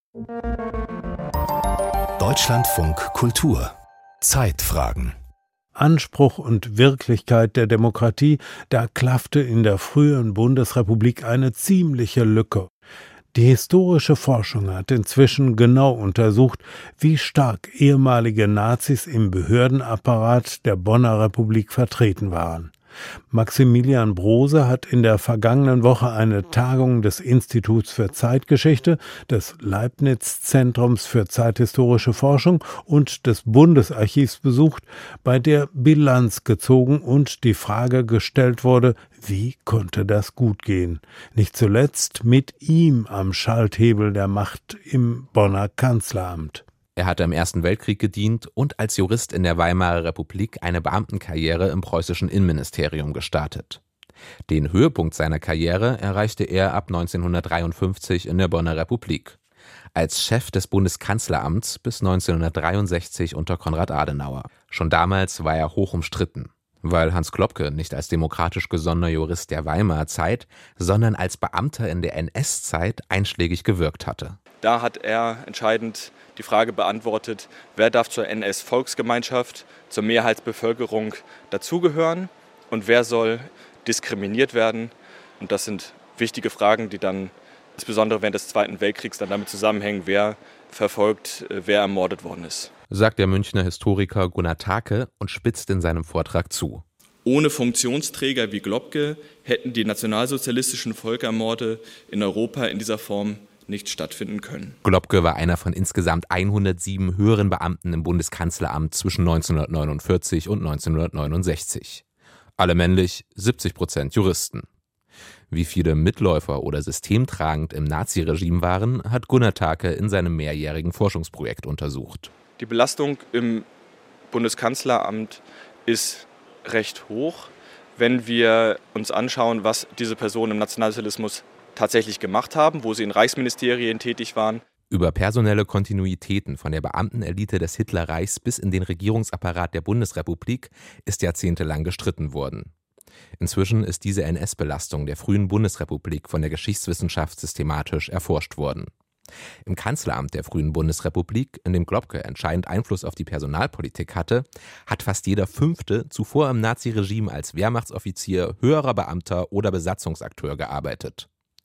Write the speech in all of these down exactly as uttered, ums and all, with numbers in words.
Deutschlandfunk Kultur Zeitfragen. Anspruch und Wirklichkeit der Demokratie, da klaffte in der frühen Bundesrepublik eine ziemliche Lücke. Die historische Forschung hat inzwischen genau untersucht, wie stark ehemalige Nazis im Behördenapparat der Bonner Republik vertreten waren. Maximilian Brose hat in der vergangenen Woche eine Tagung des Instituts für Zeitgeschichte, des Leibniz-Zentrums für zeithistorische Forschung und des Bundesarchivs besucht, bei der Bilanz gezogen und die Frage gestellt wurde, wie konnte das gut gehen? Nicht zuletzt mit ihm am Schalthebel der Macht im Bonner Kanzleramt. Er hatte im Ersten Weltkrieg gedient und als Jurist in der Weimarer Republik eine Beamtenkarriere im preußischen Innenministerium gestartet. Den Höhepunkt seiner Karriere erreichte er ab neunzehnhundertdreiundfünfzig in der Bonner Republik. Als Chef des Bundeskanzleramts bis neunzehnhundertdreiundsechzig unter Konrad Adenauer. Schon damals war er hoch umstritten, weil Hans Klopke nicht als demokratisch gesonnener Jurist der Weimarer Zeit, sondern als Beamter in der N S-Zeit einschlägig gewirkt hatte. Da hat er entscheidend die Frage beantwortet, wer darf zur N S-Volksgemeinschaft, zur Mehrheitsbevölkerung dazugehören und wer soll diskriminiert werden. Und das sind wichtige Fragen, die dann insbesondere während des Zweiten Weltkriegs dann damit zusammenhängen, wer verfolgt, wer ermordet worden ist. Sagt der Münchner Historiker Gunnar Thake und spitzt in seinem Vortrag zu. Ohne Funktionsträger wie Globke hätten die nationalsozialistischen Völkermorde in Europa in dieser Form nicht stattfinden können. Globke war einer von insgesamt hundertsieben höheren Beamten im Bundeskanzleramt zwischen neunzehnhundertneunundvierzig und neunzehnhundertneunundsechzig. Alle männlich, siebzig Prozent Juristen. Wie viele Mitläufer oder systemtragend im Naziregime waren, hat Gunnar Thake in seinem mehrjährigen Forschungsprojekt untersucht. Die Belastung im Bundeskanzleramt ist recht hoch, wenn wir uns anschauen, was diese Personen im Nationalsozialismus tatsächlich gemacht haben, wo sie in Reichsministerien tätig waren. Über personelle Kontinuitäten von der Beamtenelite des Hitlerreichs bis in den Regierungsapparat der Bundesrepublik ist jahrzehntelang gestritten worden. Inzwischen ist diese N S-Belastung der frühen Bundesrepublik von der Geschichtswissenschaft systematisch erforscht worden. Im Kanzleramt der frühen Bundesrepublik, in dem Globke entscheidend Einfluss auf die Personalpolitik hatte, hat fast jeder Fünfte zuvor im Naziregime als Wehrmachtsoffizier, höherer Beamter oder Besatzungsakteur gearbeitet.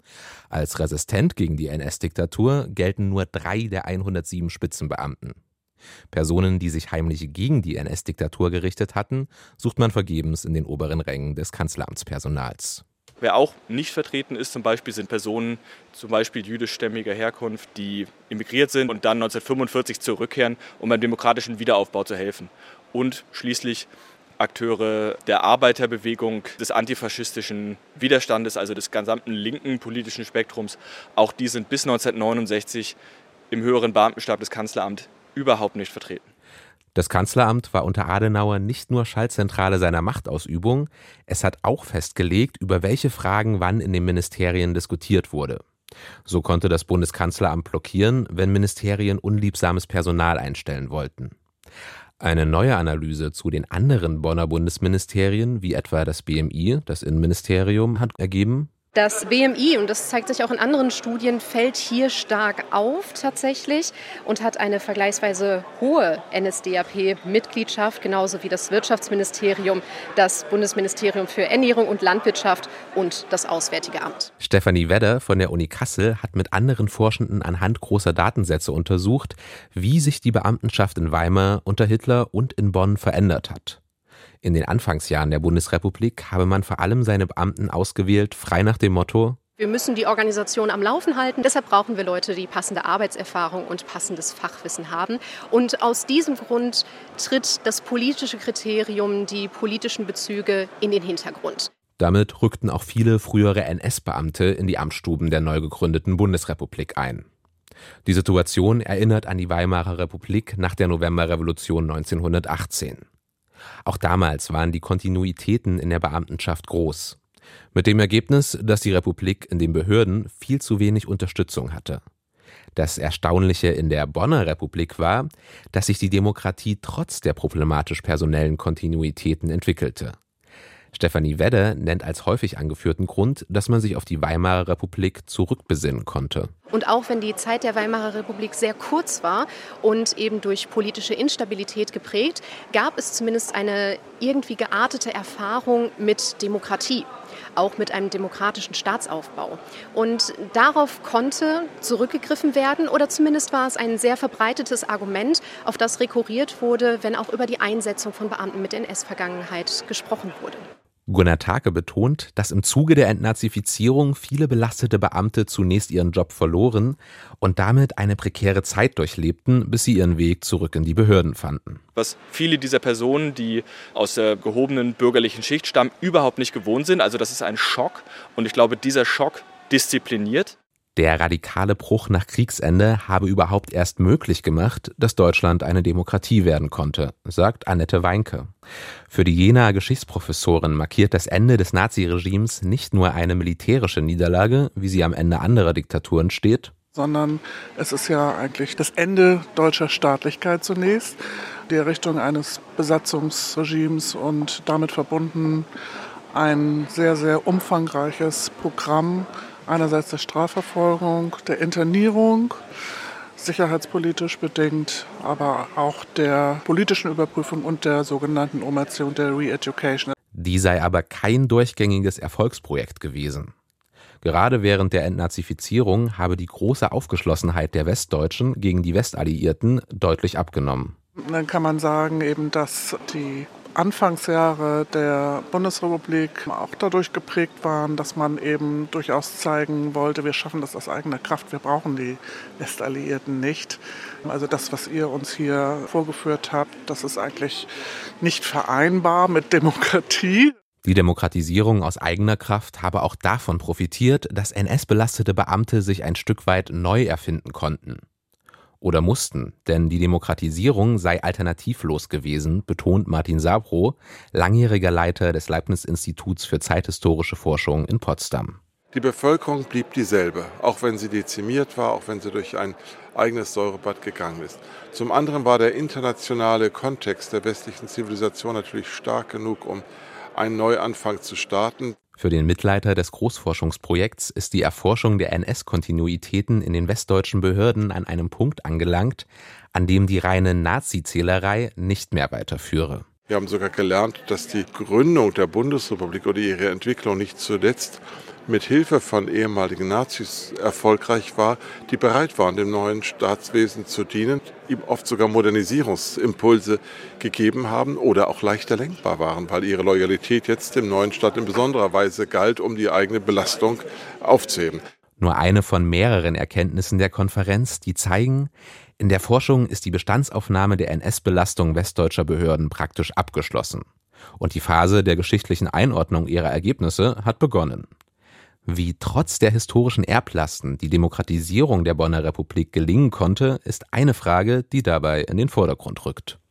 Als resistent gegen die N S-Diktatur gelten nur drei der hundertsieben Spitzenbeamten. Personen, die sich heimlich gegen die N S-Diktatur gerichtet hatten, sucht man vergebens in den oberen Rängen des Kanzleramtspersonals. Wer auch nicht vertreten ist, zum Beispiel sind Personen, zum Beispiel jüdischstämmiger Herkunft, die emigriert sind und dann neunzehnhundertfünfundvierzig zurückkehren, um beim demokratischen Wiederaufbau zu helfen. Und schließlich Akteure der Arbeiterbewegung, des antifaschistischen Widerstandes, also des gesamten linken politischen Spektrums. Auch die sind bis neunzehnhundertneunundsechzig im höheren Beamtenstab des Kanzleramts überhaupt nicht vertreten. Das Kanzleramt war unter Adenauer nicht nur Schaltzentrale seiner Machtausübung, es hat auch festgelegt, über welche Fragen wann in den Ministerien diskutiert wurde. So konnte das Bundeskanzleramt blockieren, wenn Ministerien unliebsames Personal einstellen wollten. Eine neue Analyse zu den anderen Bonner Bundesministerien, wie etwa das B M I, das Innenministerium, hat ergeben: Das B M I, und das zeigt sich auch in anderen Studien, fällt hier stark auf tatsächlich und hat eine vergleichsweise hohe N S D A P-Mitgliedschaft, genauso wie das Wirtschaftsministerium, das Bundesministerium für Ernährung und Landwirtschaft und das Auswärtige Amt. Stefanie Wedder von der Uni Kassel hat mit anderen Forschenden anhand großer Datensätze untersucht, wie sich die Beamtenschaft in Weimar unter Hitler und in Bonn verändert hat. In den Anfangsjahren der Bundesrepublik habe man vor allem seine Beamten ausgewählt, frei nach dem Motto: Wir müssen die Organisation am Laufen halten. Deshalb brauchen wir Leute, die passende Arbeitserfahrung und passendes Fachwissen haben. Und aus diesem Grund tritt das politische Kriterium, die politischen Bezüge in den Hintergrund. Damit rückten auch viele frühere N S-Beamte in die Amtsstuben der neu gegründeten Bundesrepublik ein. Die Situation erinnert an die Weimarer Republik nach der Novemberrevolution neunzehnhundertachtzehn. Auch damals waren die Kontinuitäten in der Beamtenschaft groß. Mit dem Ergebnis, dass die Republik in den Behörden viel zu wenig Unterstützung hatte. Das Erstaunliche in der Bonner Republik war, dass sich die Demokratie trotz der problematisch personellen Kontinuitäten entwickelte. Stefanie Wedde nennt als häufig angeführten Grund, dass man sich auf die Weimarer Republik zurückbesinnen konnte. Und auch wenn die Zeit der Weimarer Republik sehr kurz war und eben durch politische Instabilität geprägt, gab es zumindest eine irgendwie geartete Erfahrung mit Demokratie, auch mit einem demokratischen Staatsaufbau. Und darauf konnte zurückgegriffen werden oder zumindest war es ein sehr verbreitetes Argument, auf das rekurriert wurde, wenn auch über die Einsetzung von Beamten mit N S-Vergangenheit gesprochen wurde. Gunnar Thake betont, dass im Zuge der Entnazifizierung viele belastete Beamte zunächst ihren Job verloren und damit eine prekäre Zeit durchlebten, bis sie ihren Weg zurück in die Behörden fanden. Was viele dieser Personen, die aus der gehobenen bürgerlichen Schicht stammen, überhaupt nicht gewohnt sind. Also das ist ein Schock und ich glaube, dieser Schock diszipliniert. Der radikale Bruch nach Kriegsende habe überhaupt erst möglich gemacht, dass Deutschland eine Demokratie werden konnte, sagt Annette Weinke. Für die Jenaer Geschichtsprofessorin markiert das Ende des Naziregimes nicht nur eine militärische Niederlage, wie sie am Ende anderer Diktaturen steht, sondern es ist ja eigentlich das Ende deutscher Staatlichkeit zunächst, die Errichtung eines Besatzungsregimes und damit verbunden ein sehr, sehr umfangreiches Programm, einerseits der Strafverfolgung, der Internierung, sicherheitspolitisch bedingt, aber auch der politischen Überprüfung und der sogenannten Umerziehung, der Re-Education. Die sei aber kein durchgängiges Erfolgsprojekt gewesen. Gerade während der Entnazifizierung habe die große Aufgeschlossenheit der Westdeutschen gegen die Westalliierten deutlich abgenommen. Dann kann man sagen, eben, dass die Anfangsjahre der Bundesrepublik auch dadurch geprägt waren, dass man eben durchaus zeigen wollte, wir schaffen das aus eigener Kraft, wir brauchen die Westalliierten nicht. Also das, was ihr uns hier vorgeführt habt, das ist eigentlich nicht vereinbar mit Demokratie. Die Demokratisierung aus eigener Kraft habe auch davon profitiert, dass N S-belastete Beamte sich ein Stück weit neu erfinden konnten. Oder mussten, denn die Demokratisierung sei alternativlos gewesen, betont Martin Sabro, langjähriger Leiter des Leibniz-Instituts für zeithistorische Forschung in Potsdam. Die Bevölkerung blieb dieselbe, auch wenn sie dezimiert war, auch wenn sie durch ein eigenes Säurebad gegangen ist. Zum anderen war der internationale Kontext der westlichen Zivilisation natürlich stark genug, um einen Neuanfang zu starten. Für den Mitleiter des Großforschungsprojekts ist die Erforschung der N S-Kontinuitäten in den westdeutschen Behörden an einem Punkt angelangt, an dem die reine Nazi-Zählerei nicht mehr weiterführe. Wir haben sogar gelernt, dass die Gründung der Bundesrepublik oder ihre Entwicklung nicht zuletzt mit Hilfe von ehemaligen Nazis erfolgreich war, die bereit waren, dem neuen Staatswesen zu dienen, ihm oft sogar Modernisierungsimpulse gegeben haben oder auch leichter lenkbar waren, weil ihre Loyalität jetzt dem neuen Staat in besonderer Weise galt, um die eigene Belastung aufzuheben. Nur eine von mehreren Erkenntnissen der Konferenz, die zeigen, in der Forschung ist die Bestandsaufnahme der N S-Belastung westdeutscher Behörden praktisch abgeschlossen. Und die Phase der geschichtlichen Einordnung ihrer Ergebnisse hat begonnen. Wie trotz der historischen Erblasten die Demokratisierung der Bonner Republik gelingen konnte, ist eine Frage, die dabei in den Vordergrund rückt.